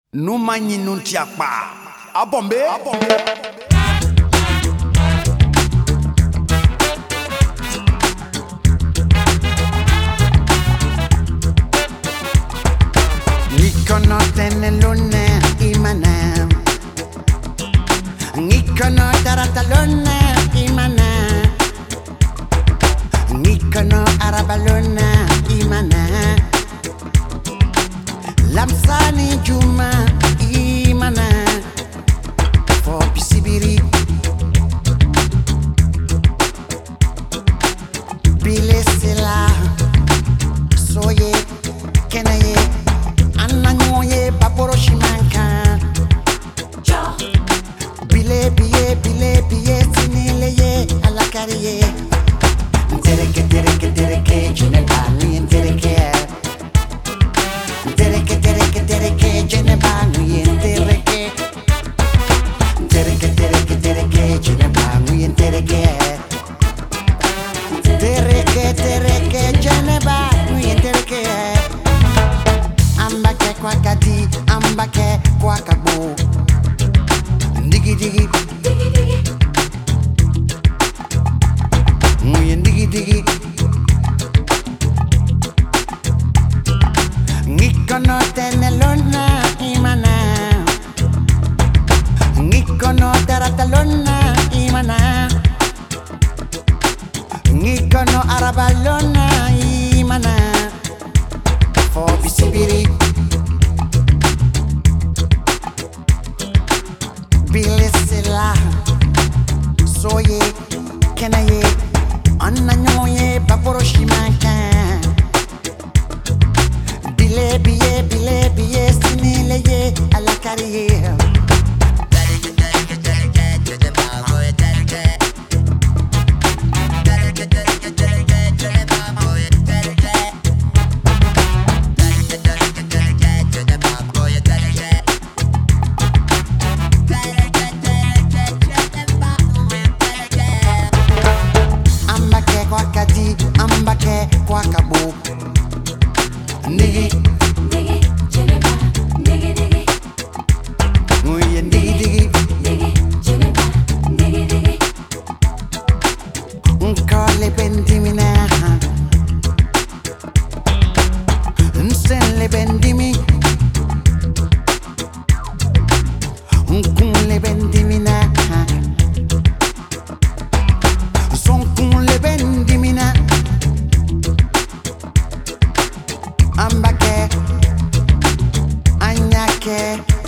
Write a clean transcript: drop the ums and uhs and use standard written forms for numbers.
Numanyi nuntiakpa. Abombe. Nikono tenelone imana. Nikono taratalone imana. Nikono arabalone imana. Lamsani juma imana. For bisibiri. Bile sela. Soye kenaye. Ananyoye baboro shimanka. Bile biye sinileye alakariye. Tereke jenebani tereke. Tereke jenebani tereke. Tereke jenebani tereke. Tereke jenebani tereke. Ambake kwa kati, ambake kwa kabo. Digi digi, muyen digi digi. Ngikono tenelona imana. Ngikono taratalona imana. Ngikono arabalona imana. For bisibiri. Bilisila. Soye kenaye. Ananyoye baboro shimanka. Bile biye sinileye alakariye. Ambake kwa kati, ambake kwa kabo. Nigi jeneba, digi. muyen digi Jeneba, digi. unkale bendimina. Nsenle bendimi. Unkunle bendimina. Sonkunle bendimina. Ambake anyake